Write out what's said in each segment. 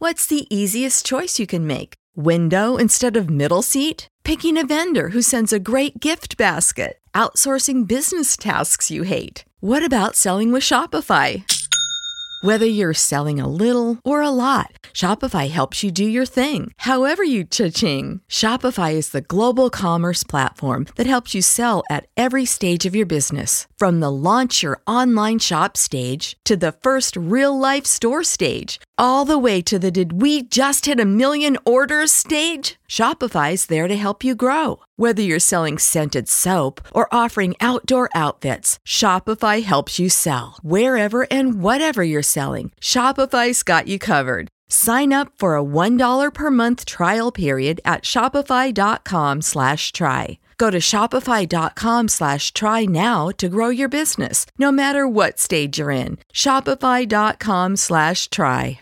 What's the easiest choice you can make? Window instead of middle seat? Picking a vendor who sends a great gift basket? Outsourcing business tasks you hate? What about selling with Shopify? Whether you're selling a little or a lot, Shopify helps you do your thing, however you cha-ching. Shopify is the global commerce platform that helps you sell at every stage of your business. From the launch your online shop stage to the first real-life store stage, all the way to the did we just hit a million orders stage. Shopify's there to help you grow. Whether you're selling scented soap or offering outdoor outfits, Shopify helps you sell. Wherever and whatever you're selling, Shopify's got you covered. Sign up for a $1 per month trial period at shopify.com/try. Go to shopify.com/try now to grow your business, no matter what stage you're in. Shopify.com/try.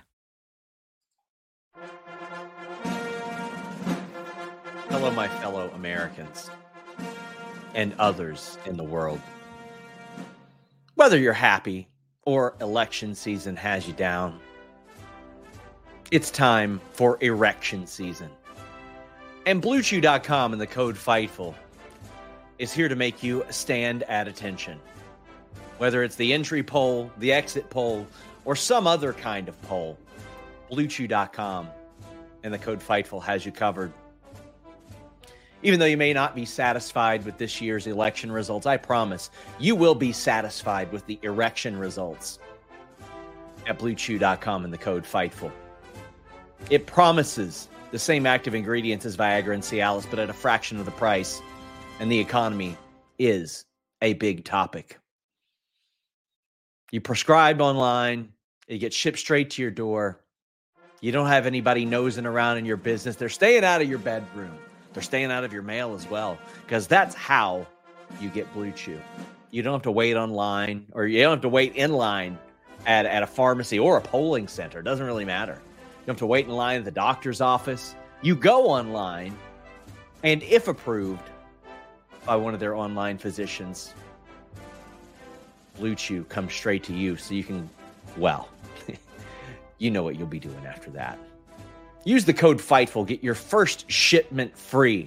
Hello, my fellow Americans and others in the world. Whether you're happy or election season has you down, it's time for erection season. And BlueChew.com and the code FIGHTFUL is here to make you stand at attention. Whether it's the entry poll, the exit poll, or some other kind of poll, BlueChew.com and the code FIGHTFUL has you covered. Even though you may not be satisfied with this year's election results, I promise you will be satisfied with the erection results at BlueChew.com and the code FIGHTFUL. It promises the same active ingredients as Viagra and Cialis, but at a fraction of the price, and the economy is a big topic. You prescribe online, it gets shipped straight to your door. You don't have anybody nosing around in your business. They're staying out of your bedroom. They're staying out of your mail as well, because that's how you get Blue Chew. You don't have to wait online, or you don't have to wait in line at a pharmacy or a polling center. It doesn't really matter. You don't have to wait in line at the doctor's office. You go online, and if approved by one of their online physicians, Blue Chew comes straight to you, so you can, well, you know what you'll be doing after that. Use the code FIGHTFUL. Get your first shipment free.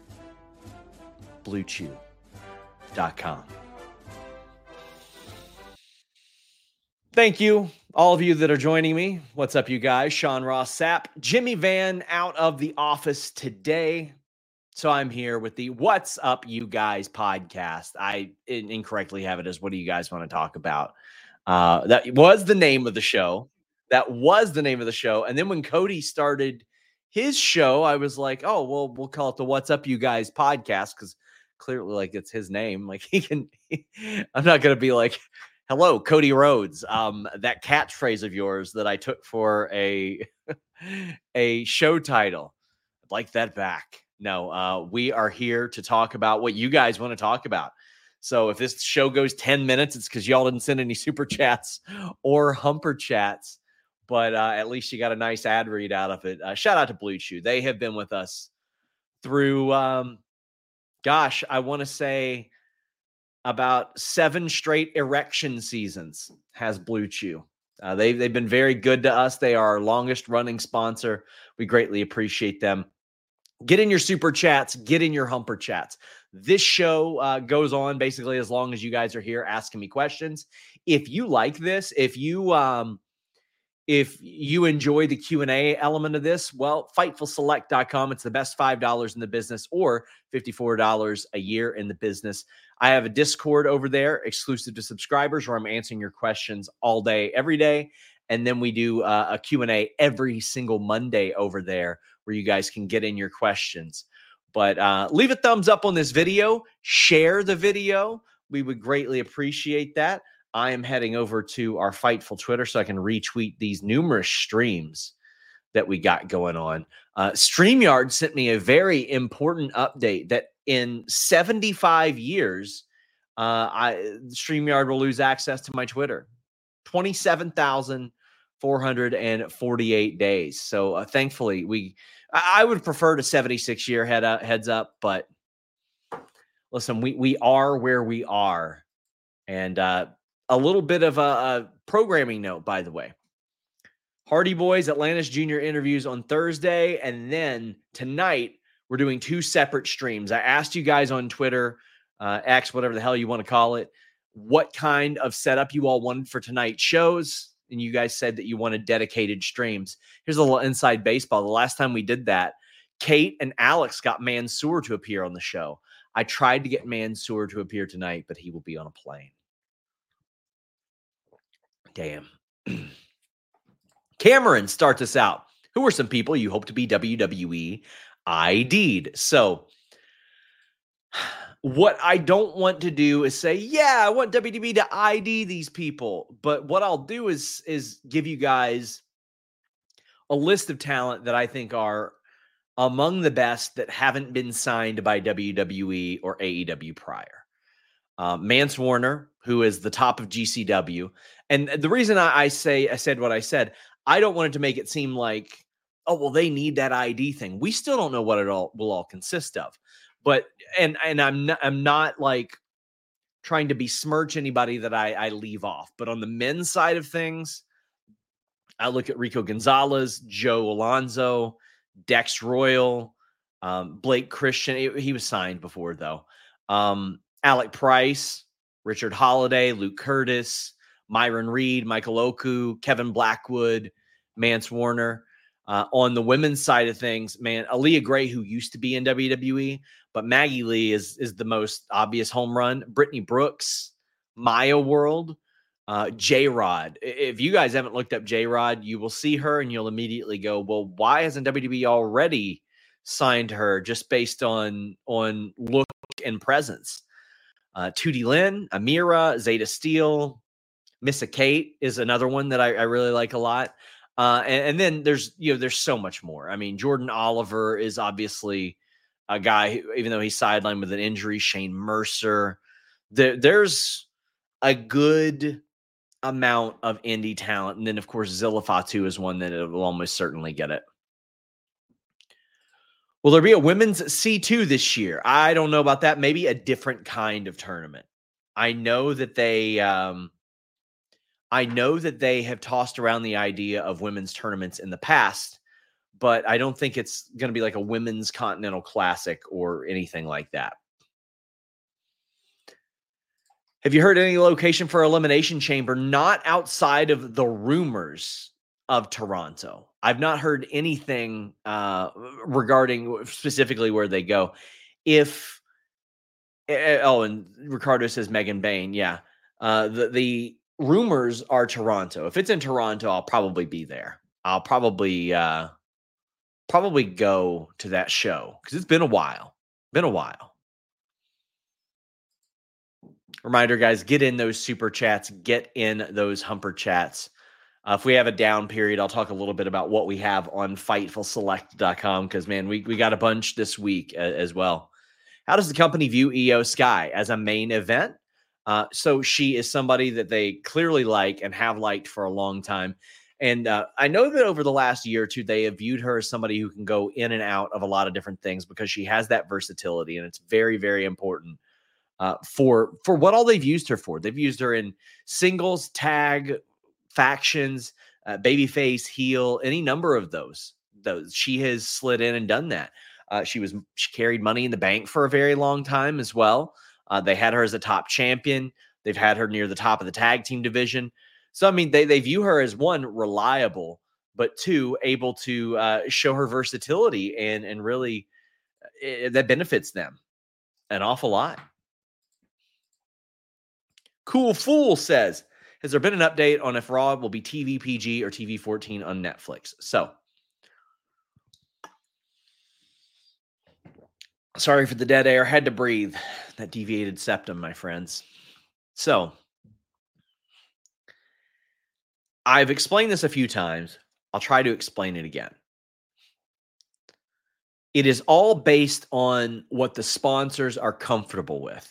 BlueChew.com. Thank you, all of you that are joining me. What's up, you guys? Sean Ross Sapp. Jimmy Van out of the office today. So I'm here with the What's Up, You Guys podcast. I incorrectly have it as what do you guys want to talk about? That was the name of the show. And then when Cody started his show, I was like, oh, well, we'll call it the What's Up, You Guys podcast, because clearly, like, it's his name. Like, I'm not going to be like, hello, Cody Rhodes. That catchphrase of yours that I took for a show title. I'd like that back. No, we are here to talk about what you guys want to talk about. So if this show goes 10 minutes, it's because y'all didn't send any super chats or humper chats. But at least you got a nice ad read out of it. Shout out to Blue Chew. They have been with us through, I want to say about 7 straight erection seasons has Blue Chew. They've been very good to us. They are our longest running sponsor. We greatly appreciate them. Get in your super chats. Get in your humper chats. This show goes on basically as long as you guys are here asking me questions. If you like this, if you enjoy the Q&A element of this, well, FightfulSelect.com. It's the best $5 in the business, or $54 a year in the business. I have a Discord over there exclusive to subscribers where I'm answering your questions all day, every day. And then we do a Q&A every single Monday over there where you guys can get in your questions. But leave a thumbs up on this video. Share the video. We would greatly appreciate that. I am heading over to our Fightful Twitter so I can retweet these numerous streams that we got going on. StreamYard sent me a very important update that in 75 years, StreamYard will lose access to my Twitter. 27,448 days. So thankfully, I would prefer to 76-year heads up, but listen, we are where we are. And a little bit of a programming note, by the way. Hardy Boys, Atlantis Junior interviews on Thursday. And then tonight, we're doing 2 separate streams. I asked you guys on Twitter, X, whatever the hell you want to call it, what kind of setup you all wanted for tonight's shows. And you guys said that you wanted dedicated streams. Here's a little inside baseball. The last time we did that, Kate and Alex got Mansoor to appear on the show. I tried to get Mansoor to appear tonight, but he will be on a plane. Damn. Cameron starts us out. Who are some people you hope to be WWE ID'd? So what I don't want to do is say, yeah, I want WWE to ID these people. But what I'll do is give you guys a list of talent that I think are among the best that haven't been signed by WWE or AEW prior. Mance Warner, who is the top of GCW. And the reason I said what I said, I don't want it to make it seem like, oh, well, they need that ID thing. We still don't know what it all will all consist of. But and I'm not like trying to besmirch anybody that I leave off. But on the men's side of things, I look at Rico Gonzalez, Joe Alonzo, Dex Royal, Blake Christian. He was signed before, though. Alec Price, Richard Holiday, Luke Curtis, Myron Reed, Michael Oku, Kevin Blackwood, Mance Warner. On the women's side of things, man, Aaliyah Gray, who used to be in WWE, but Maggie Lee is the most obvious home run. Brittany Brooks, Maya World, J-Rod. If you guys haven't looked up J-Rod, you will see her and you'll immediately go, well, why hasn't WWE already signed her just based on look and presence? Tootie Lynn, Amira, Zeta Steele, Missa Kate is another one that I really like a lot. And then there's so much more. I mean, Jordan Oliver is obviously a guy who, even though he's sidelined with an injury, Shane Mercer, there's a good amount of indie talent. And then of course, Zilla Fatu is one that will almost certainly get it. Will there be a women's C2 this year? I don't know about that. Maybe a different kind of tournament. I know that they have tossed around the idea of women's tournaments in the past, but I don't think it's going to be like a women's Continental Classic or anything like that. Have you heard any location for Elimination Chamber? Not outside of the rumors of Toronto. I've not heard anything regarding specifically where they go. And Ricardo says Megan Bain. Yeah. The rumors are Toronto. If it's in Toronto, I'll probably be there. I'll probably go to that show because it's been a while. Reminder, guys, get in those super chats, get in those humper chats. If we have a down period, I'll talk a little bit about what we have on FightfulSelect.com because, man, we got a bunch this week as well. How does the company view Io Sky as a main event? So she is somebody that they clearly like and have liked for a long time. And I know that over the last year or two, they have viewed her as somebody who can go in and out of a lot of different things because she has that versatility. And it's very, very important for what all they've used her for. They've used her in singles, tag, factions, babyface, heel, any number of those. She has slid in and done that. She carried Money in the Bank for a very long time as well. They had her as a top champion. They've had her near the top of the tag team division. So, I mean, they view her as, one, reliable, but two, able to show her versatility and really that benefits them an awful lot. Cool Fool says, has there been an update on if Raw will be TV PG or TV 14 on Netflix? So, sorry for the dead air. Had to breathe. That deviated septum, my friends. So, I've explained this a few times. I'll try to explain it again. It is all based on what the sponsors are comfortable with.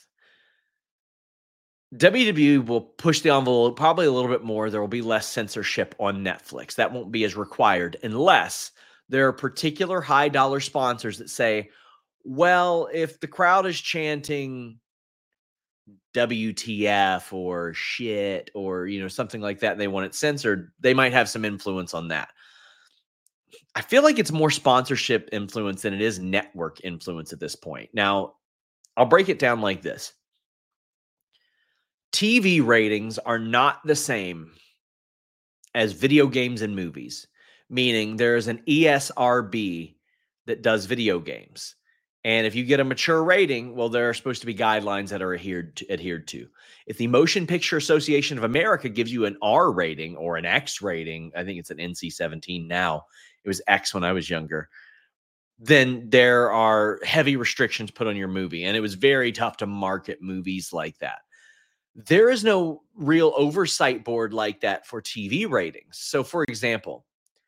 WWE will push the envelope probably a little bit more. There will be less censorship on Netflix. That won't be as required unless there are particular high-dollar sponsors that say, well, if the crowd is chanting WTF or shit or, something like that, and they want it censored, they might have some influence on that. I feel like it's more sponsorship influence than it is network influence at this point. Now, I'll break it down like this. TV ratings are not the same as video games and movies, meaning there's an ESRB that does video games. And if you get a mature rating, well, there are supposed to be guidelines that are adhered to. If the Motion Picture Association of America gives you an R rating or an X rating, I think it's an NC-17 now. It was X when I was younger. Then there are heavy restrictions put on your movie. And it was very tough to market movies like that. There is no real oversight board like that for TV ratings. So, for example,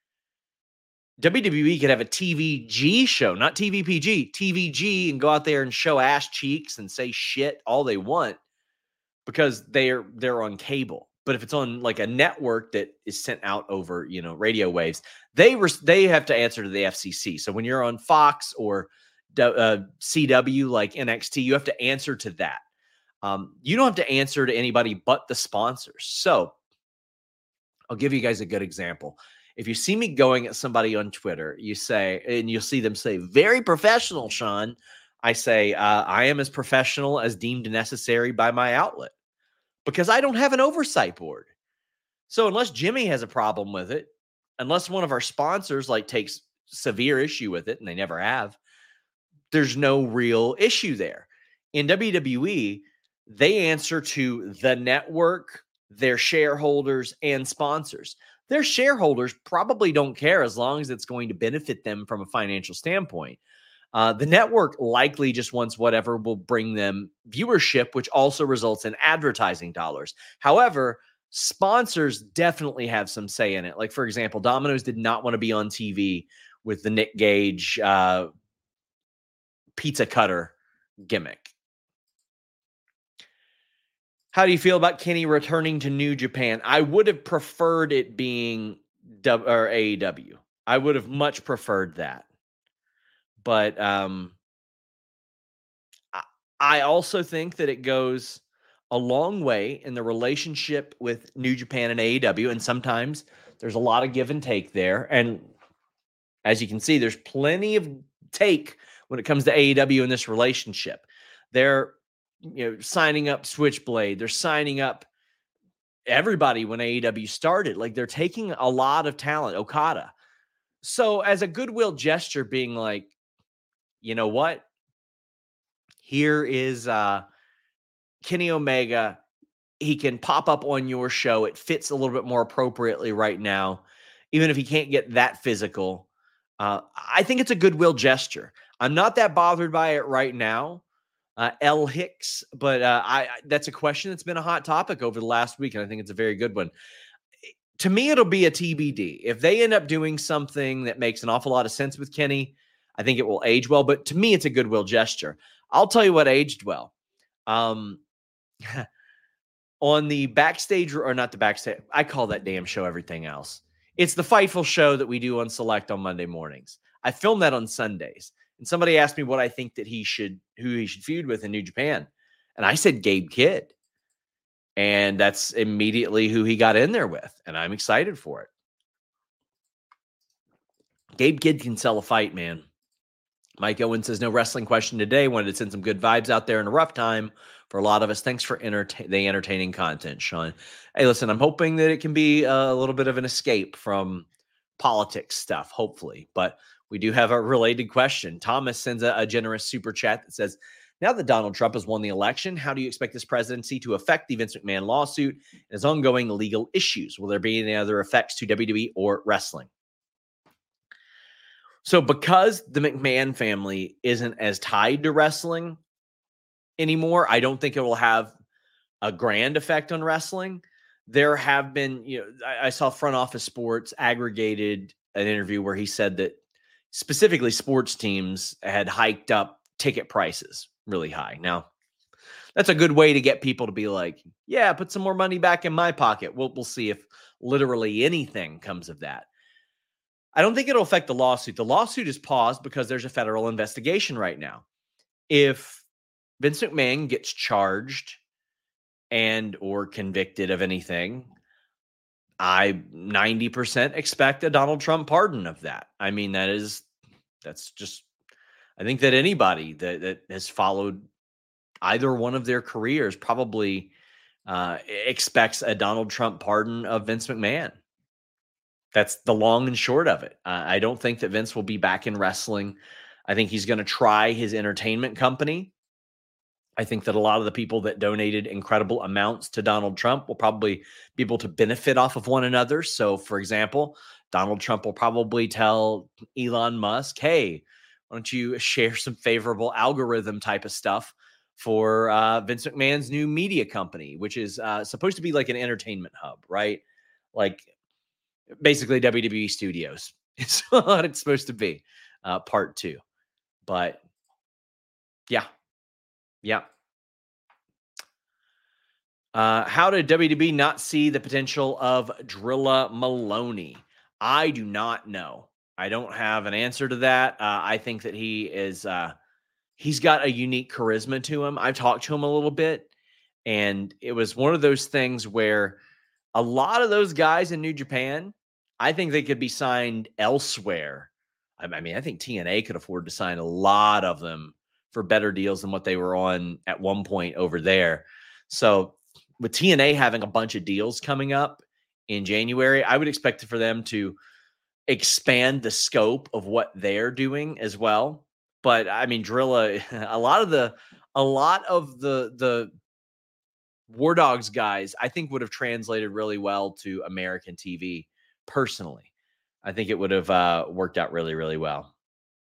WWE could have a TVG show, not TVPG, TVG, and go out there and show ass cheeks and say shit all they want because they're on cable. But if it's on like a network that is sent out over, radio waves, they have to answer to the FCC. So when you're on Fox or CW like NXT, you have to answer to that. You don't have to answer to anybody but the sponsors. So I'll give you guys a good example. If you see me going at somebody on Twitter, you say, and you'll see them say, very professional, Sean. I say, I am as professional as deemed necessary by my outlet because I don't have an oversight board. So unless Jimmy has a problem with it, unless one of our sponsors takes severe issue with it, and they never have, there's no real issue there. In WWE, they answer to the network, their shareholders, and sponsors. Their shareholders probably don't care as long as it's going to benefit them from a financial standpoint. The network likely just wants whatever will bring them viewership, which also results in advertising dollars. However, sponsors definitely have some say in it. Like, for example, Domino's did not want to be on TV with the Nick Gage pizza cutter gimmick. How do you feel about Kenny returning to New Japan? I would have preferred it being AEW. I would have much preferred that. But I also think that it goes a long way in the relationship with New Japan and AEW. And sometimes there's a lot of give and take there. And as you can see, there's plenty of take when it comes to AEW in this relationship. They're signing up Switchblade. They're signing up everybody when AEW started. Like, they're taking a lot of talent, Okada. So as a goodwill gesture, being like, you know what? Here is Kenny Omega. He can pop up on your show. It fits a little bit more appropriately right now, even if he can't get that physical. I think it's a goodwill gesture. I'm not that bothered by it right now. L. Hicks, but that's a question that's been a hot topic over the last week, and I think it's a very good one. To me, it'll be a TBD. If they end up doing something that makes an awful lot of sense with Kenny, I think it will age well, but to me, it's a goodwill gesture. I'll tell you what aged well. On the backstage, or not the backstage, I call that damn show everything else. It's the Fightful show that we do on Select on Monday mornings. I film that on Sundays. And somebody asked me what I think that who he should feud with in New Japan. And I said Gabe Kidd. And that's immediately who he got in there with. And I'm excited for it. Gabe Kidd can sell a fight, man. Mike Owen says, no wrestling question today. Wanted to send some good vibes out there in a rough time for a lot of us. Thanks for the entertaining content, Sean. Hey, listen, I'm hoping that it can be a little bit of an escape from politics stuff, hopefully. But we do have a related question. Thomas sends a generous super chat that says, now that Donald Trump has won the election, how do you expect this presidency to affect the Vince McMahon lawsuit and his ongoing legal issues? Will there be any other effects to WWE or wrestling? So because the McMahon family isn't as tied to wrestling anymore, I don't think it will have a grand effect on wrestling. There have been, I saw Front Office Sports aggregated an interview where he said that specifically sports teams had hiked up ticket prices really high. Now, that's a good way to get people to be like, yeah, put some more money back in my pocket. We'll see if literally anything comes of that. I don't think it'll affect the lawsuit. The lawsuit is paused because there's a federal investigation right now. If Vince McMahon gets charged and or convicted of anything, I 90% expect a Donald Trump pardon of that. I mean, that's just, I think that anybody that has followed either one of their careers probably expects a Donald Trump pardon of Vince McMahon. That's the long and short of it. I don't think that Vince will be back in wrestling. I think he's going to try his entertainment company. I think that a lot of the people that donated incredible amounts to Donald Trump will probably be able to benefit off of one another. So, for example, Donald Trump will probably tell Elon Musk, hey, why don't you share some favorable algorithm type of stuff for Vince McMahon's new media company, which is supposed to be like an entertainment hub, right? Like basically WWE Studios is what it's supposed to be, part 2. But yeah. How did WWE not see the potential of Drilla Maloney? I do not know. I don't have an answer to that. I think that he is, he's got a unique charisma to him. I've talked to him a little bit, and it was one of those things where a lot of those guys in New Japan, I think they could be signed elsewhere. I mean, I think TNA could afford to sign a lot of them for better deals than what they were on at one point over there. So with TNA having a bunch of deals coming up in January, I would expect for them to expand the scope of what they're doing as well. But I mean, Drilla, a lot of the War Dogs guys, I think would have translated really well to American TV. Personally, I think it would have worked out really, really well.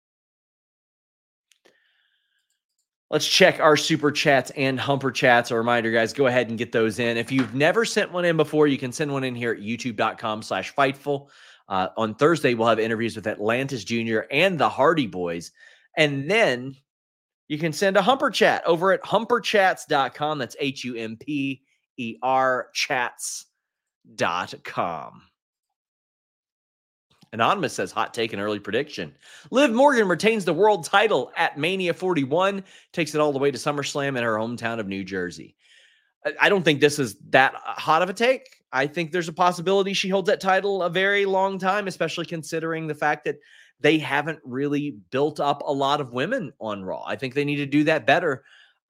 Let's check our super chats and humper chats. A reminder, guys, go ahead and get those in. If you've never sent one in before, you can send one in here at youtube.com/Fightful. On Thursday, we'll have interviews with Atlantis Jr. and the Hardy Boys. And then you can send a humper chat over at humperchats.com. That's HUMPER chats.com. Anonymous says, hot take and early prediction. Liv Morgan retains the world title at Mania 41, takes it all the way to SummerSlam in her hometown of New Jersey. I don't think this is that hot of a take. I think there's a possibility she holds that title a very long time, especially considering the fact that they haven't really built up a lot of women on Raw. I think they need to do that better.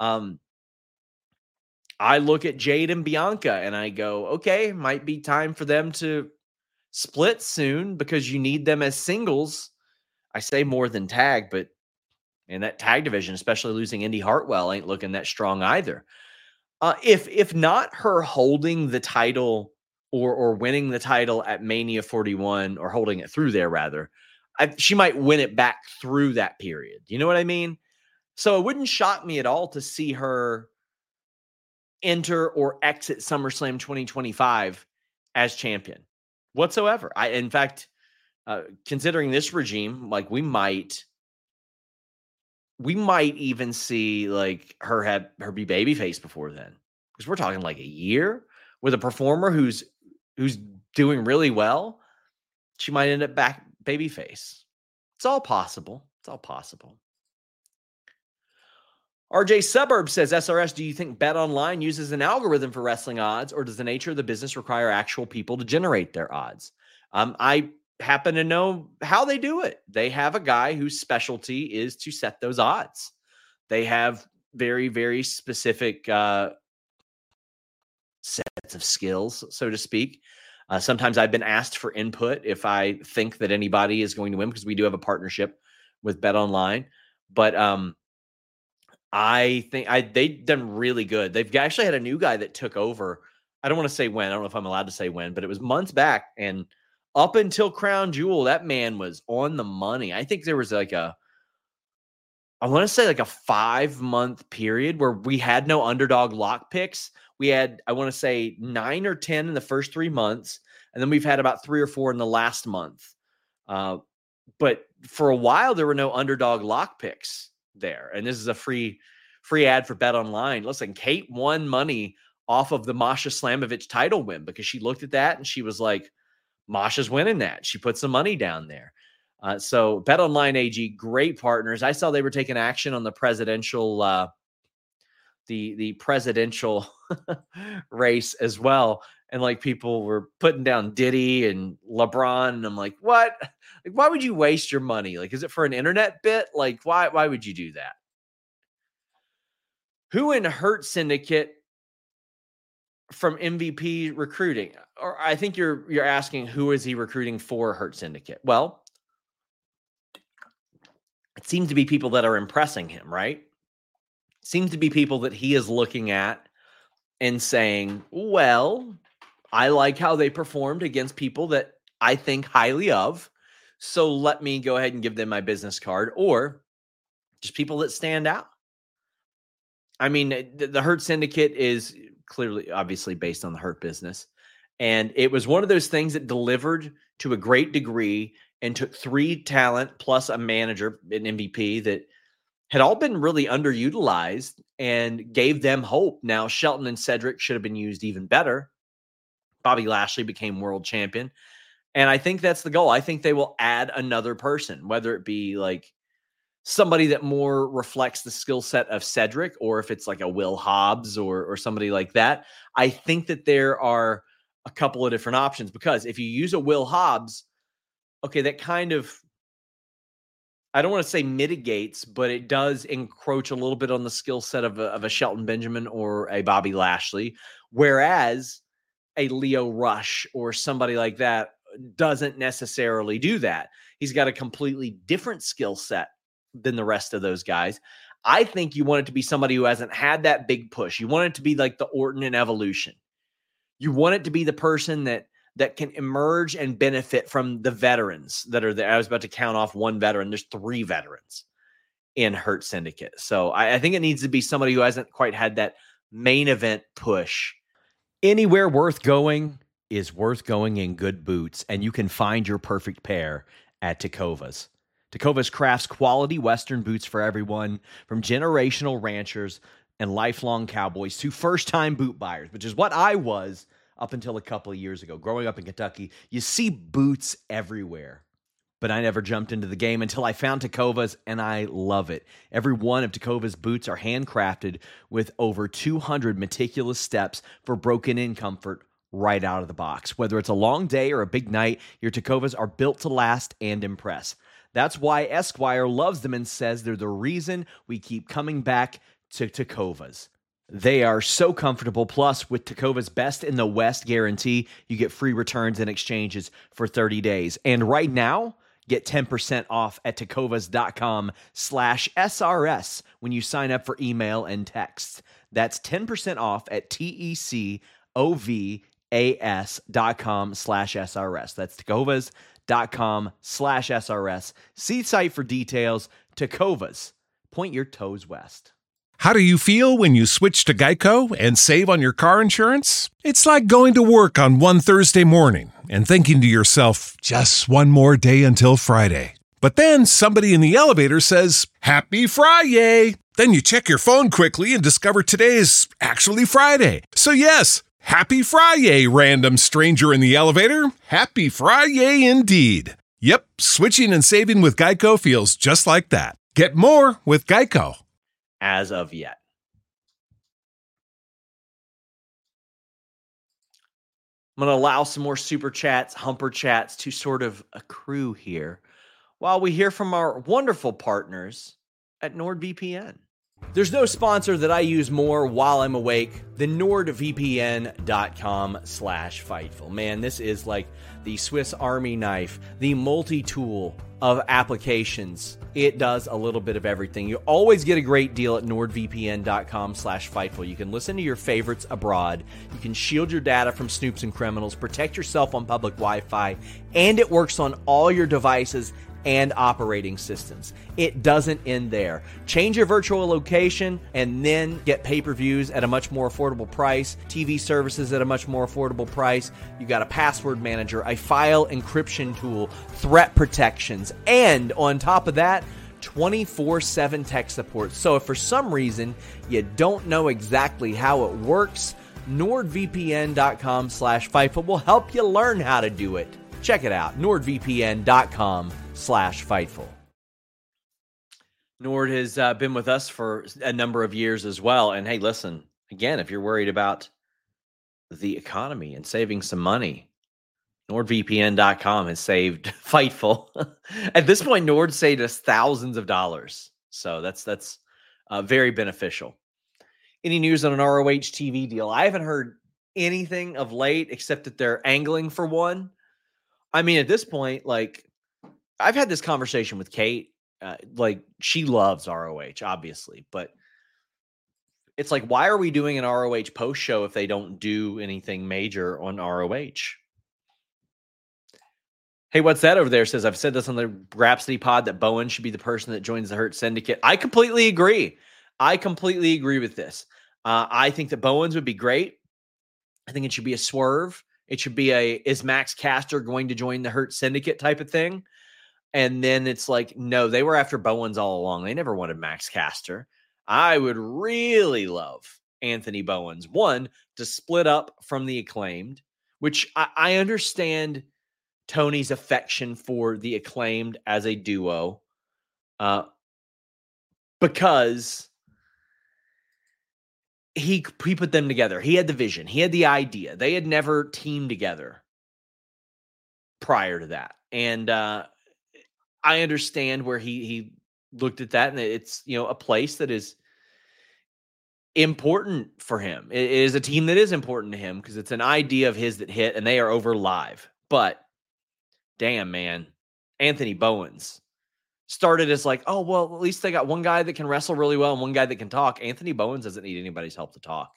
I look at Jade and Bianca and I go, okay, might be time for them to split soon because you need them as singles. I say more than tag, but in that tag division, especially losing Indy Hartwell, ain't looking that strong either. If not her holding the title or winning the title at Mania 41 or holding it through there rather, she might win it back through that period. You know what I mean? So it wouldn't shock me at all to see her enter or exit SummerSlam 2025 as champion whatsoever. In fact, considering this regime, like we might even see like her be babyface before then, because we're talking like a year with a performer who's doing really well. She might end up back babyface. It's all possible. It's all possible. RJ Suburb says, SRS, do you think BetOnline uses an algorithm for wrestling odds, or does the nature of the business require actual people to generate their odds? I happen to know how they do it. They have a guy whose specialty is to set those odds. They have very, very specific sets of skills, so to speak. Sometimes I've been asked for input if I think that anybody is going to win, because we do have a partnership with BetOnline. But I think they've done really good. They've actually had a new guy that took over. I don't want to say when. I don't know if I'm allowed to say when, but it was months back. And up until Crown Jewel, that man was on the money. I think there was like I want to say like a 5-month period where we had no underdog lock picks. We had, I want to say 9 or 10 in the first 3 months. And then we've had about 3 or 4 in the last month. But for a while, there were no underdog lock picks there. And this is a free ad for BetOnline. Listen, Kate won money off of the Masha Slamovich title win because she looked at that and she was like, Masha's winning that. She put some money down there. So BetOnline AG, great partners. I saw they were taking action on the presidential the presidential race as well. And like people were putting down Diddy and LeBron. And I'm like, what? Like, why would you waste your money? Like, is it for an internet bit? Like, why would you do that? Who in Hurt Syndicate from MVP recruiting? Or I think you're asking, who is he recruiting for Hurt Syndicate? Well, it seems to be people that are impressing him, right? Seems to be people that he is looking at and saying, well, I like how they performed against people that I think highly of. So let me go ahead and give them my business card, or just people that stand out. I mean, the Hurt Syndicate is clearly, obviously based on the Hurt business. And it was one of those things that delivered to a great degree and took 3 talent plus a manager, an MVP, that had all been really underutilized and gave them hope. Now, Shelton and Cedric should have been used even better. Bobby Lashley became world champion. And I think that's the goal. I think they will add another person, whether it be like somebody that more reflects the skill set of Cedric, or if it's like a Will Hobbs or somebody like that. I think that there are a couple of different options, because if you use a Will Hobbs, okay, that kind of, I don't want to say mitigates, but it does encroach a little bit on the skill set of a Shelton Benjamin or a Bobby Lashley. Whereas a Leo Rush or somebody like that doesn't necessarily do that. He's got a completely different skill set than the rest of those guys. I think you want it to be somebody who hasn't had that big push. You want it to be like the Orton in Evolution. You want it to be the person that can emerge and benefit from the veterans that are there. I was about to count off one veteran. There's 3 veterans in Hurt Syndicate. So I think it needs to be somebody who hasn't quite had that main event push. Anywhere worth going is worth going in good boots, and you can find your perfect pair at Tecovas. Tecovas crafts quality Western boots for everyone, from generational ranchers and lifelong cowboys to first-time boot buyers, which is what I was up until a couple of years ago. Growing up in Kentucky, you see boots everywhere. But I never jumped into the game until I found Tecovas, and I love it. Every one of Tecovas boots are handcrafted with over 200 meticulous steps for broken-in comfort right out of the box. Whether it's a long day or a big night, your Tecovas are built to last and impress. That's why Esquire loves them and says they're the reason we keep coming back to Tecovas. They are so comfortable. Plus, with Tecovas Best in the West guarantee, you get free returns and exchanges for 30 days. And right now, get 10% off at tecovas.com/SRS when you sign up for email and text. That's 10% off at tecovas.com/SRS. That's tecovas.com/SRS. See site for details. Tecovas. Point your toes west. How do you feel when you switch to Geico and save on your car insurance? It's like going to work on one Thursday morning and thinking to yourself, just one more day until Friday. But then somebody in the elevator says, "Happy Friday!" Then you check your phone quickly and discover today is actually Friday. So yes, Happy Friday, random stranger in the elevator. Happy Friday indeed. Yep, switching and saving with Geico feels just like that. Get more with Geico. As of yet. I'm going to allow some more super chats, humper chats to sort of accrue here while we hear from our wonderful partners at NordVPN. There's no sponsor that I use more while I'm awake than NordVPN.com/Fightful. Man, this is like the Swiss Army knife, the multi-tool of applications. It does a little bit of everything. You always get a great deal at NordVPN.com/Fightful. You can listen to your favorites abroad. You can shield your data from snoops and criminals, protect yourself on public Wi-Fi, and it works on all your devices and operating systems. It doesn't end there. Change your virtual location and then get pay-per-views at a much more affordable price, TV services at a much more affordable price. You got a password manager, a file encryption tool, threat protections, and on top of that, 24/7 tech support. So if for some reason you don't know exactly how it works, NordVPN.com/Fightful will help you learn how to do it. Check it out, NordVPN.com/Fightful. Nord has been with us for a number of years as well. And hey, listen, again, if you're worried about the economy and saving some money, NordVPN.com has saved Fightful. At this point, Nord saved us thousands of dollars. So that's very beneficial. Any news on an ROH TV deal? I haven't heard anything of late except that they're angling for one. I mean, at this point, like, I've had this conversation with Kate. Like, she loves ROH, obviously, but it's like, why are we doing an ROH post show if they don't do anything major on ROH? Hey, what's that over there? Says, I've said this on the Rhapsody pod that Bowen should be the person that joins the Hurt Syndicate. I completely agree. I completely agree with this. I think that Bowens would be great. I think it should be a swerve. It should be is Max Caster going to join the Hurt Syndicate type of thing? And then it's like, no, they were after Bowens all along. They never wanted Max Caster. I would really love Anthony Bowens, one, to split up from the Acclaimed, which I understand Tony's affection for the Acclaimed as a duo, because he put them together. He had the vision. He had the idea. They had never teamed together prior to that. And I understand where he looked at that, and it's, a place that is important for him. It is a team that is important to him because it's an idea of his that hit, and they are over live. But damn, man, Anthony Bowens started as like, oh, well, at least they got one guy that can wrestle really well and one guy that can talk. Anthony Bowens doesn't need anybody's help to talk.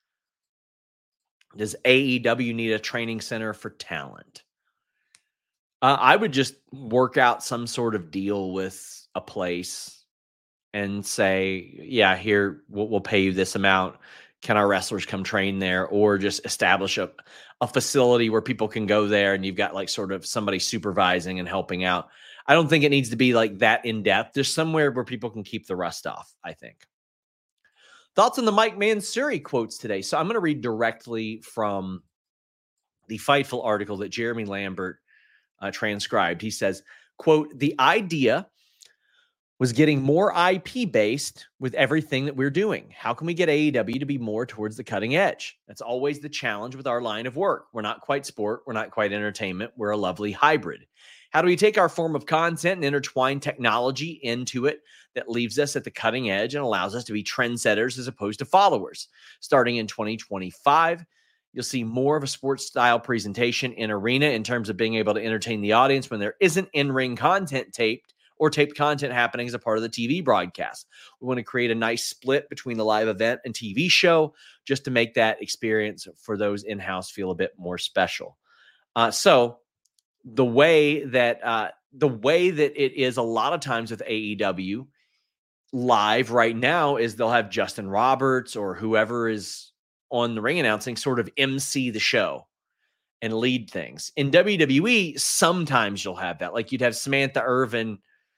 Does AEW need a training center for talent? I would just work out some sort of deal with a place and say, yeah, here, we'll pay you this amount. Can our wrestlers come train there? Or just establish a facility where people can go there and you've got like sort of somebody supervising and helping out. I don't think it needs to be like that in depth. There's somewhere where people can keep the rust off, I think. Thoughts on the Mike Mansouri quotes today. So I'm going to read directly from the Fightful article that Jeremy Lambert transcribed. He says, quote, the idea was getting more IP based with everything that we're doing. How can we get AEW to be more towards the cutting edge? That's always the challenge with our line of work. We're not quite sport. We're not quite entertainment. We're a lovely hybrid. How do we take our form of content and intertwine technology into it that leaves us at the cutting edge and allows us to be trendsetters as opposed to followers? Starting in 2025, you'll see more of a sports style presentation in Arena in terms of being able to entertain the audience when there isn't in-ring content taped or taped content happening as a part of the TV broadcast. We want to create a nice split between the live event and TV show just to make that experience for those in-house feel a bit more special. So the way that it is a lot of times with AEW live right now is they'll have Justin Roberts or whoever is on the ring announcing sort of MC the show and lead things. In WWE, sometimes you'll have that. Like you'd have Samantha Irvin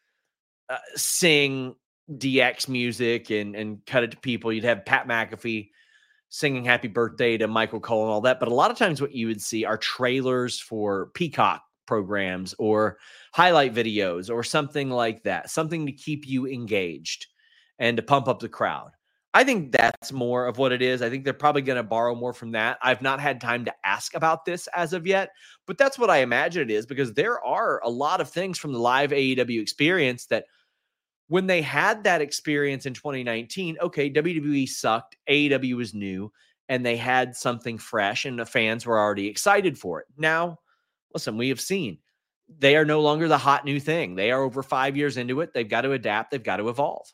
sing DX music and cut it to people. You'd have Pat McAfee singing happy birthday to Michael Cole and all that. But a lot of times what you would see are trailers for Peacock programs or highlight videos or something like that, something to keep you engaged and to pump up the crowd. I think that's more of what it is. I think they're probably going to borrow more from that. I've not had time to ask about this as of yet, but that's what I imagine it is, because there are a lot of things from the live AEW experience that when they had that experience in 2019, okay, WWE sucked, AEW was new, and they had something fresh and the fans were already excited for it. Now, listen, we have seen they are no longer the hot new thing. They are over 5 years into it. They've got to adapt. They've got to evolve.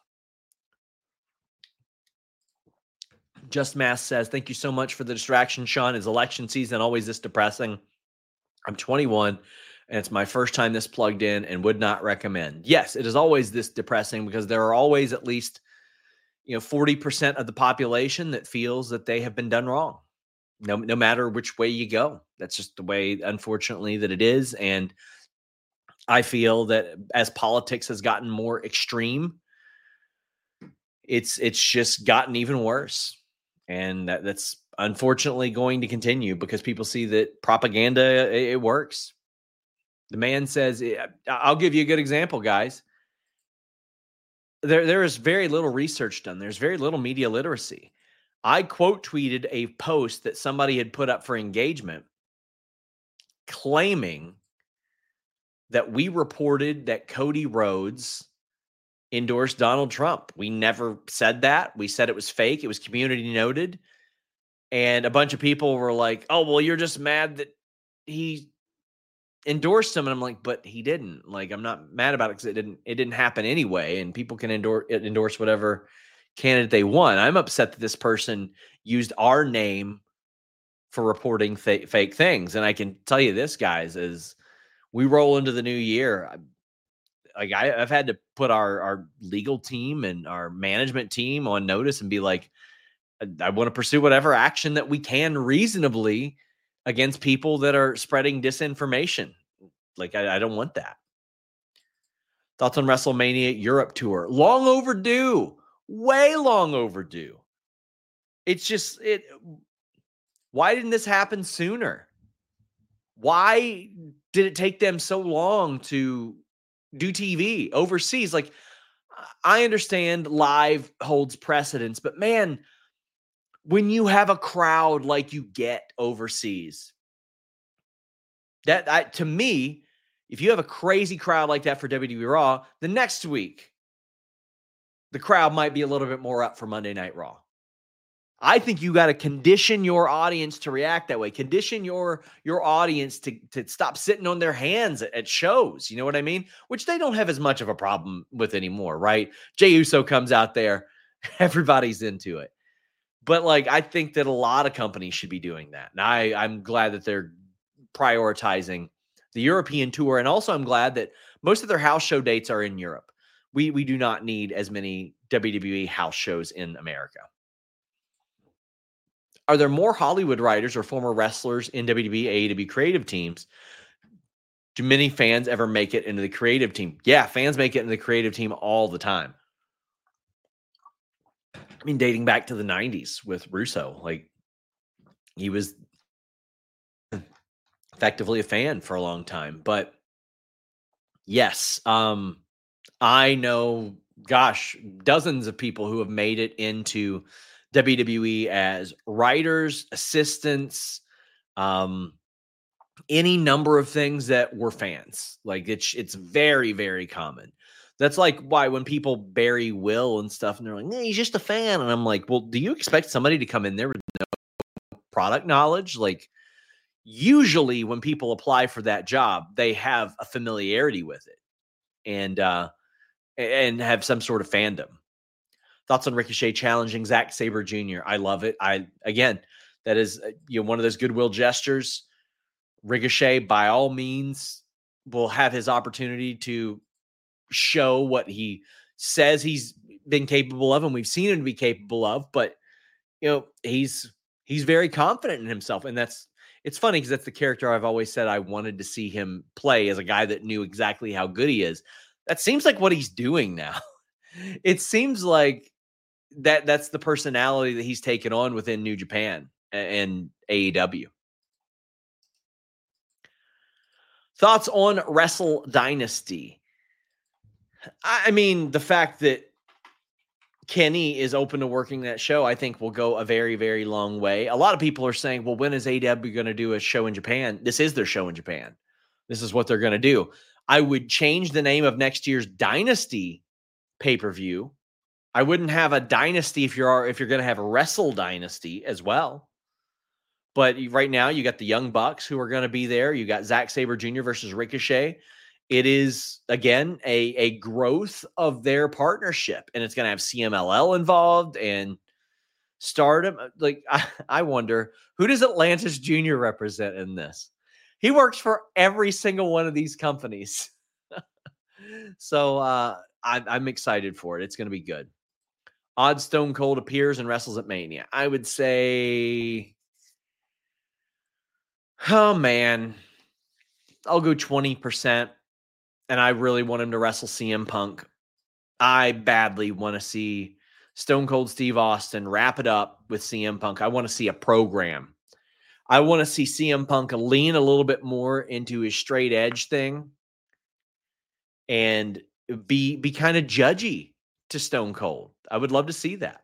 Just Mass says, thank you so much for the distraction, Sean. Is election season always this depressing? I'm 21 and it's my first time this plugged in and would not recommend. Yes, it is always this depressing because there are always at least 40% of the population that feels that they have been done wrong. No matter which way you go. That's just the way, unfortunately, that it is. And I feel that as politics has gotten more extreme, it's just gotten even worse. And that's unfortunately going to continue because people see that propaganda, it works. The man says, I'll give you a good example, guys. there is very little research done. There's very little media literacy. I quote tweeted a post that somebody had put up for engagement claiming that we reported that Cody Rhodes endorsed Donald Trump. We never said that. We said it was fake. It was community noted. And a bunch of people were like, oh, well, you're just mad that he endorsed him. And I'm like, but he didn't. Like, I'm not mad about it because it didn't happen anyway. And people can endorse whatever candidate they want. I'm upset that this person used our name for reporting fake things. And I can tell you this, guys, as we roll into the new year, I've had to put our legal team and our management team on notice and be like, I want to pursue whatever action that we can reasonably against people that are spreading disinformation. Like, I don't want that. Thoughts on WrestleMania Europe tour? Long overdue. Way long overdue. It's just, why didn't this happen sooner? Why did it take them so long to do TV overseas? Like, I understand live holds precedence, but man, when you have a crowd like you get overseas, that to me, if you have a crazy crowd like that for WWE Raw, the next week, the crowd might be a little bit more up for Monday Night Raw. I think you got to condition your audience to react that way. Condition your audience to stop sitting on their hands at shows. You know what I mean? Which they don't have as much of a problem with anymore, right? Jey Uso comes out there. Everybody's into it. But like, I think that a lot of companies should be doing that. And I'm glad that they're prioritizing the European tour. And also I'm glad that most of their house show dates are in Europe. We do not need as many WWE house shows in America. Are there more Hollywood writers or former wrestlers in WWE, AEW creative teams? Do many fans ever make it into the creative team? Yeah, fans make it into the creative team all the time. I mean, dating back to the 90s with Russo, like, he was effectively a fan for a long time. But yes, I know, gosh, dozens of people who have made it into WWE as writers, assistants, any number of things that were fans. Like, it's very, very common. That's like why when people bury Will and stuff, and they're like, "Nah, he's just a fan," and I'm like, well, do you expect somebody to come in there with no product knowledge? Like, usually when people apply for that job, they have a familiarity with it and have some sort of fandom. Thoughts on Ricochet challenging Zack Sabre Jr.? I love it. That is one of those goodwill gestures. Ricochet, by all means, will have his opportunity to show what he says he's been capable of, and we've seen him to be capable of. But he's very confident in himself, and it's funny because that's the character I've always said I wanted to see him play, as a guy that knew exactly how good he is. That seems like what he's doing now. It seems like that's the personality that he's taken on within New Japan and AEW. Thoughts on Wrestle Dynasty? I mean, the fact that Kenny is open to working that show, I think will go a very, very long way. A lot of people are saying, well, when is AEW going to do a show in Japan? This is their show in Japan. This is what they're going to do. I would change the name of next year's Dynasty pay-per-view. I wouldn't have a Dynasty if you're going to have a Wrestle Dynasty as well. But right now, you got the Young Bucks who are going to be there. You got Zack Sabre Jr. versus Ricochet. It is, again, a growth of their partnership, and it's going to have CMLL involved and Stardom. Like, I wonder, who does Atlantis Jr. represent in this? He works for every single one of these companies. So I'm excited for it. It's going to be good. Odd Stone Cold appears and wrestles at Mania. I would say, oh man, I'll go 20%. And I really want him to wrestle CM Punk. I badly want to see Stone Cold Steve Austin wrap it up with CM Punk. I want to see a program. I want to see CM Punk lean a little bit more into his straight edge thing and be kind of judgy to Stone Cold. I would love to see that.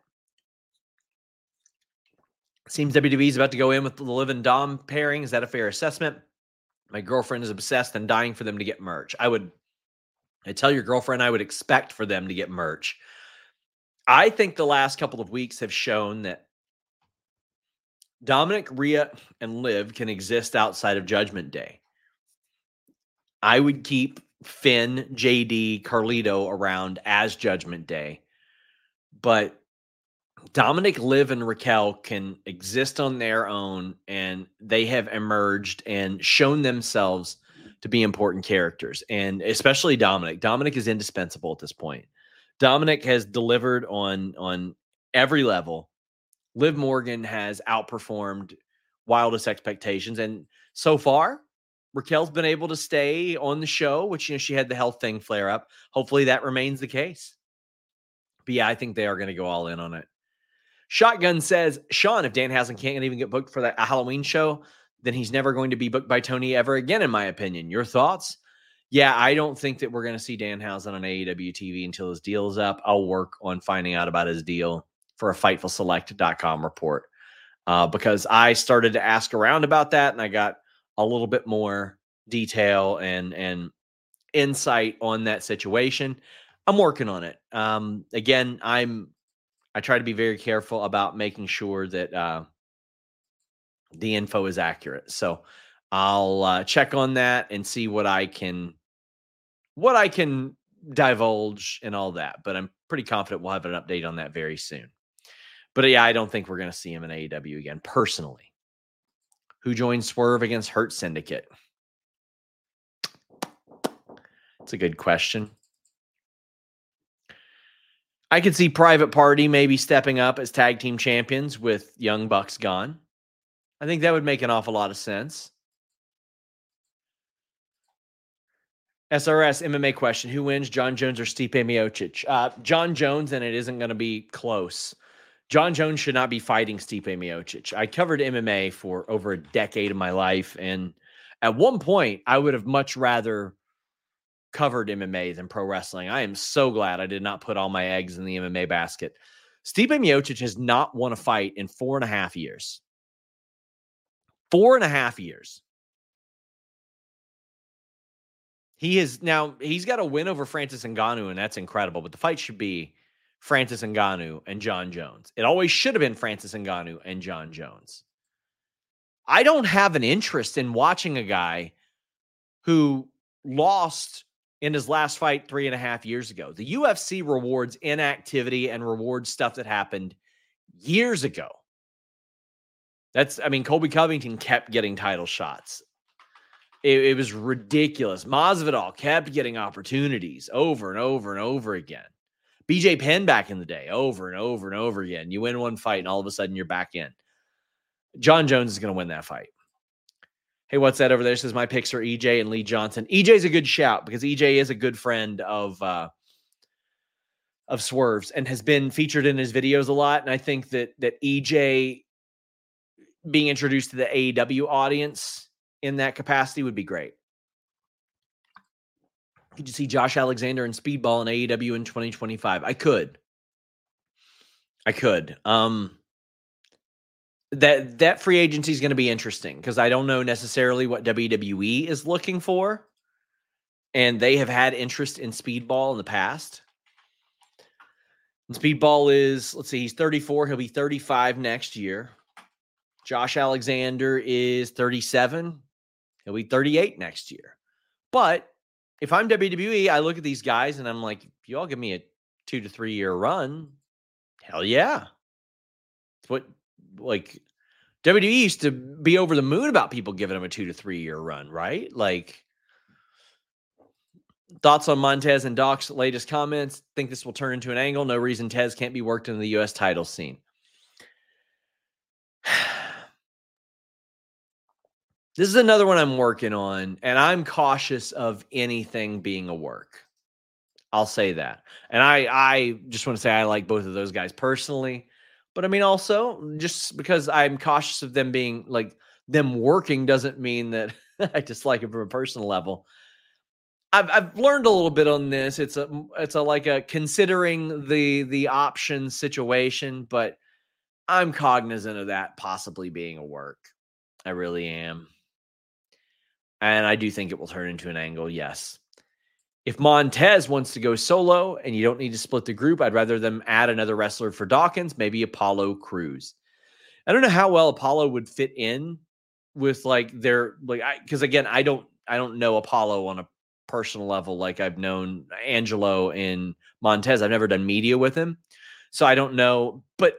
Seems WWE is about to go in with the Liv and Dom pairing. Is that a fair assessment? My girlfriend is obsessed and dying for them to get merch. I tell your girlfriend I would expect for them to get merch. I think the last couple of weeks have shown that Dominic, Rhea, and Liv can exist outside of Judgment Day. I would keep Finn, JD, Carlito around as Judgment Day. But Dominic, Liv, and Raquel can exist on their own, and they have emerged and shown themselves to be important characters, and especially Dominic. Dominic is indispensable at this point. Dominic has delivered on every level. Liv Morgan has outperformed wildest expectations, and so far, Raquel's been able to stay on the show, which, she had the health thing flare up. Hopefully that remains the case. But yeah, I think they are going to go all in on it. Shotgun says, Sean, if Danhausen can't even get booked for that Halloween show, then he's never going to be booked by Tony ever again, in my opinion. Your thoughts? Yeah, I don't think that we're going to see Danhausen on AEW TV until his deal is up. I'll work on finding out about his deal for a FightfulSelect.com report because I started to ask around about that, and I got a little bit more detail and insight on that situation. I'm working on it. Again, I try to be very careful about making sure that the info is accurate. So I'll check on that and see what I can divulge and all that. But I'm pretty confident we'll have an update on that very soon. But yeah, I don't think we're going to see him in AEW again, personally. Who joined Swerve against Hurt Syndicate? It's a good question. I could see Private Party maybe stepping up as tag team champions with Young Bucks gone. I think that would make an awful lot of sense. SRS MMA question. Who wins, John Jones or Stipe Miocic? John Jones, and it isn't going to be close. John Jones should not be fighting Stipe Miocic. I covered MMA for over a decade of my life, and at one point, I would have much rather covered MMA than pro wrestling. I am so glad I did not put all my eggs in the MMA basket. Stipe Miocic has not won a fight in 4.5 years. 4.5 years. He's got a win over Francis Ngannou, and that's incredible, but the fight should be Francis Ngannou and John Jones. It always should have been Francis Ngannou and John Jones. I don't have an interest in watching a guy who lost in his last fight 3.5 years ago. The UFC rewards inactivity and rewards stuff that happened years ago. Colby Covington kept getting title shots. It was ridiculous. Masvidal kept getting opportunities over and over and over again. BJ Penn back in the day, over and over and over again. You win one fight and all of a sudden you're back in. John Jones is going to win that fight. Hey, what's that over there? Says my picks are EJ and Lee Johnson. EJ's a good shout because EJ is a good friend of Swerve's and has been featured in his videos a lot. And I think that EJ being introduced to the AEW audience in that capacity would be great. Could you see Josh Alexander and Speedball in AEW in 2025? I could. That free agency is going to be interesting because I don't know necessarily what WWE is looking for. And they have had interest in Speedball in the past. And Speedball is, he's 34. He'll be 35 next year. Josh Alexander is 37. He'll be 38 next year. But if I'm WWE, I look at these guys and I'm like, if you all give me a 2 to 3 year run, hell yeah. It's what, WWE used to be over the moon about people giving them a 2 to 3 year run, right? Thoughts on Montez and Doc's latest comments? Think this will turn into an angle. No reason Tez can't be worked in the U.S. title scene. This is another one I'm working on, and I'm cautious of anything being a work. I'll say that. And I just want to say I like both of those guys personally. But also, just because I'm cautious of them being them working doesn't mean that I dislike it from a personal level. I've learned a little bit on this. It's like a considering the option situation, but I'm cognizant of that possibly being a work. I really am. And I do think it will turn into an angle, yes. If Montez wants to go solo and you don't need to split the group, I'd rather them add another wrestler for Dawkins, maybe Apollo Crews. I don't know how well Apollo would fit in with because again, I don't know Apollo on a personal level like I've known Angelo and Montez. I've never done media with him, so I don't know. But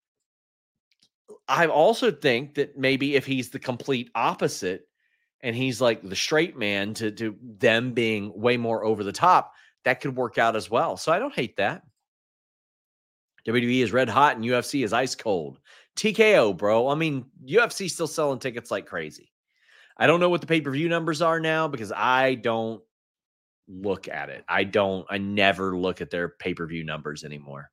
I also think that maybe if he's the complete opposite and he's like the straight man to them being way more over the top, that could work out as well. So I don't hate that. WWE is red hot and UFC is ice cold. TKO, bro. I mean, UFC still selling tickets like crazy. I don't know what the pay-per-view numbers are now because I don't look at it. I never look at their pay-per-view numbers anymore.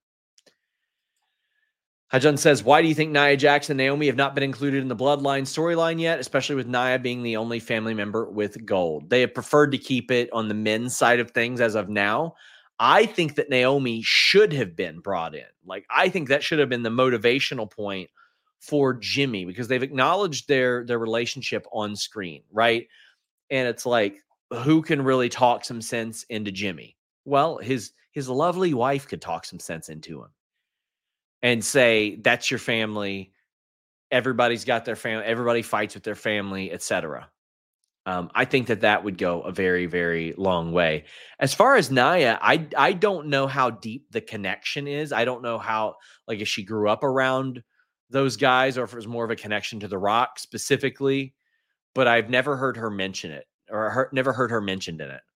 Hajun says, why do you think Nia Jax and Naomi have not been included in the Bloodline storyline yet, especially with Nia being the only family member with gold? They have preferred to keep it on the men's side of things as of now. I think that Naomi should have been brought in. Like, I think that should have been the motivational point for Jimmy because they've acknowledged their relationship on screen, right? And it's like, who can really talk some sense into Jimmy? Well, his lovely wife could talk some sense into him and say, that's your family. Everybody's got their family. Everybody fights with their family, etc. I think that would go a very, very long way. As far as Nia, I don't know how deep the connection is. I don't know how, like, if she grew up around those guys or if it was more of a connection to The Rock specifically, but I've never heard her mention it or never heard her mentioned in it.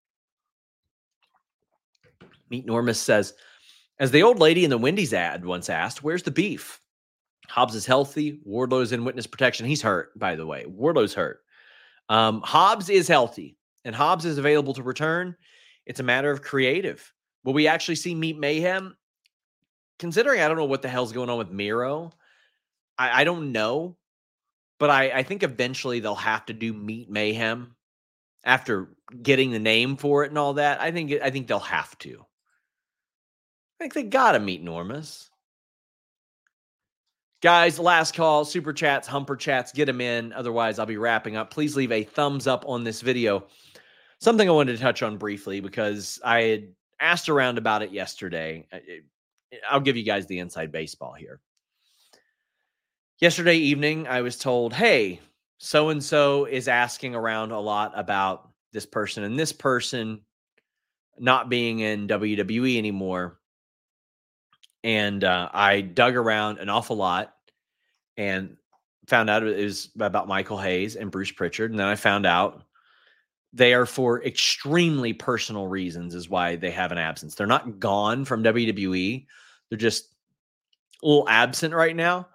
Meet Normus says, as the old lady in the Wendy's ad once asked, where's the beef? Hobbs is healthy. Wardlow's in witness protection. He's hurt, by the way. Wardlow's hurt. Hobbs is healthy, and Hobbs is available to return. It's a matter of creative. Will we actually see Meet Mayhem? Considering I don't know what the hell's going on with Miro, I don't know. But I think eventually they'll have to do Meet Mayhem after getting the name for it and all that. I think they'll have to. I think they gotta meet Normus. Guys, last call, super chats, humper chats, get them in. Otherwise, I'll be wrapping up. Please leave a thumbs up on this video. Something I wanted to touch on briefly because I had asked around about it yesterday. I'll give you guys the inside baseball here. Yesterday evening, I was told, hey, so-and-so is asking around a lot about this person and this person not being in WWE anymore. And I dug around an awful lot and found out it was about Michael Hayes and Bruce Pritchard. And then I found out they are for extremely personal reasons is why they have an absence. They're not gone from WWE. They're just a little absent right now.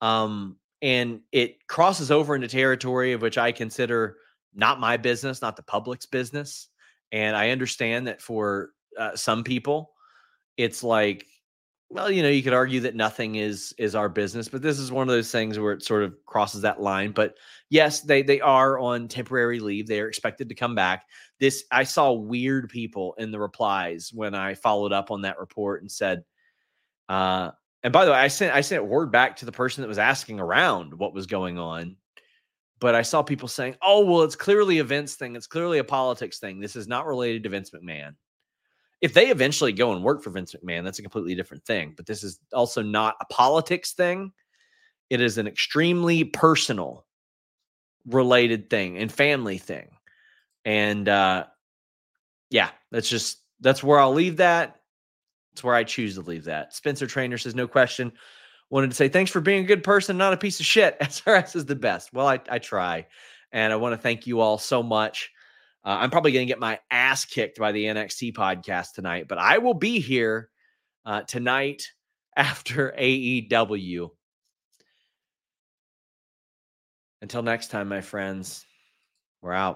And it crosses over into territory of which I consider not my business, not the public's business. And I understand that for some people, it's like, well, you could argue that nothing is our business, but this is one of those things where it sort of crosses that line. But yes, they are on temporary leave. They are expected to come back. I saw weird people in the replies when I followed up on that report and said, and by the way, I sent word back to the person that was asking around what was going on. But I saw people saying, oh, well, it's clearly a Vince thing. It's clearly a politics thing. This is not related to Vince McMahon. If they eventually go and work for Vince McMahon, that's a completely different thing. But this is also not a politics thing. It is an extremely personal related thing and family thing. And yeah, that's where I'll leave that. It's where I choose to leave that. Spencer Trainer says, no question. Wanted to say, thanks for being a good person, not a piece of shit. SRS is the best. Well, I try. And I want to thank you all so much. I'm probably going to get my ass kicked by the NXT podcast tonight, but I will be here tonight after AEW. Until next time, my friends, we're out.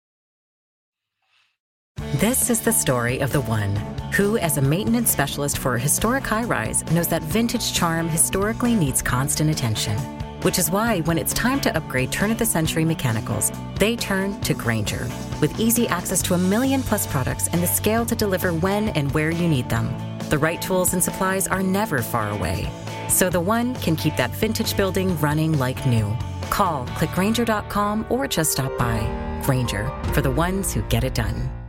This is the story of the one who, as a maintenance specialist for a historic high-rise, knows that vintage charm historically needs constant attention. Which is why, when it's time to upgrade turn-of-the-century mechanicals, they turn to Grainger. With easy access to 1 million plus products and the scale to deliver when and where you need them, the right tools and supplies are never far away. So the One can keep that vintage building running like new. Call, click Grainger.com, or just stop by. Grainger, for the ones who get it done.